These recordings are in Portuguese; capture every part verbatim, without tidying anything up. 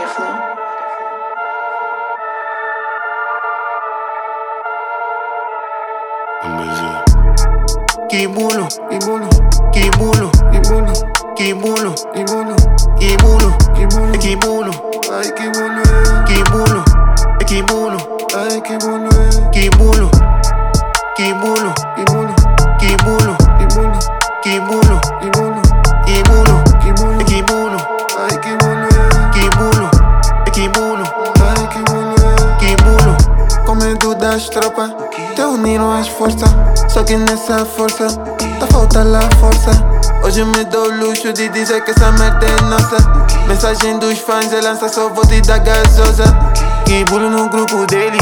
Kibulo, kibulo, kibulo, kibulo, kibulo, kibulo, kibulo, kibulo, kibulo, ay kibulo, kibulo, kibulo, ay kibulo, kibulo, kibulo, kibulo, kibulo, kibulo, kibulo, kibulo, kibulo, kibulo, kibulo, ay kibulo, kibulo, kibulo, ay kibulo, kibulo. Como tu das tropa, te uniram as forças. Só que nessa força, tá faltando a força. Hoje me dou o luxo de dizer que essa merda é nossa. Mensagem dos fãs, ele lança só vou te dar gasosa. Kibulo no grupo dele,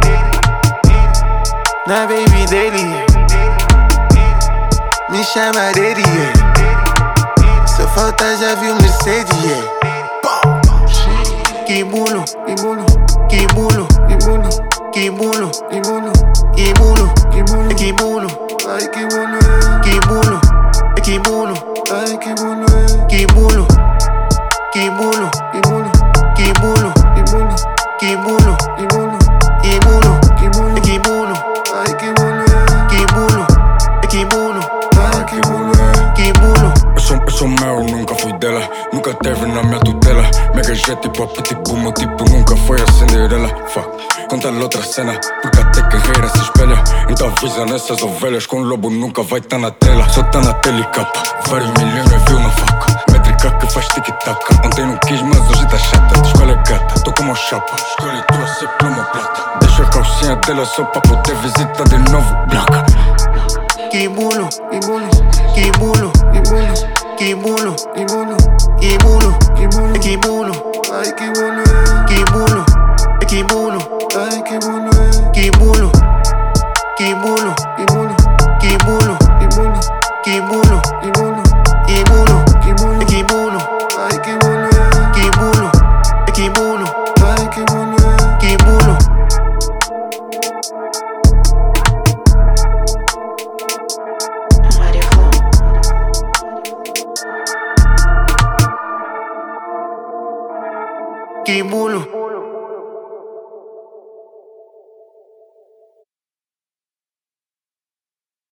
na baby dele, me chama dele, yeah. Só falta já viu Mercedes, yeah. Kibulo, kibulo, kibulo, kibulo, kibulo, kibulo, kibulo, kibulo, kibulo, ay kibulo, kibulo, kibulo, ay kibulo, kibulo, kibulo, kibulo, kibulo, kibulo, kibulo, kibulo, kibulo, kibulo, kibulo, ay kibulo, kibulo, kibulo, ay kibulo, kibulo. Eu sou, eu sou meu, nunca fui dela. Nunca teve na minha tutela. Mega jet tipo up, tipo meu tipo nunca foi a Cinderela. Fuck, conta-lhe outra cena, porque até carreira se espelha. Então avisa nessas ovelhas, com o lobo nunca vai tá na tela. Só tá na tele e capa, vários milhões viu na faca. Métrica que faz tic-tac. Ontem não quis, mas hoje tá chata. Escolhe gata, tô como chapa. Escolhe tua sempre uma plata. Deixa a calcinha dela só pra poder visitar de novo Blanca. Kibulo, kibulo, kibulo, kibulo, kibulo, kibulo, kibulo, kibulo, kibulo, ay kibulo, kibulo, kibulo, ay kibulo, kibulo, kibulo, kibulo, kibulo, kibulo, kibulo, kibulo, kibulo, kibulo, kibulo, ay kibulo, kibulo, kibulo, ay kibulo, kibulo. Kibulo.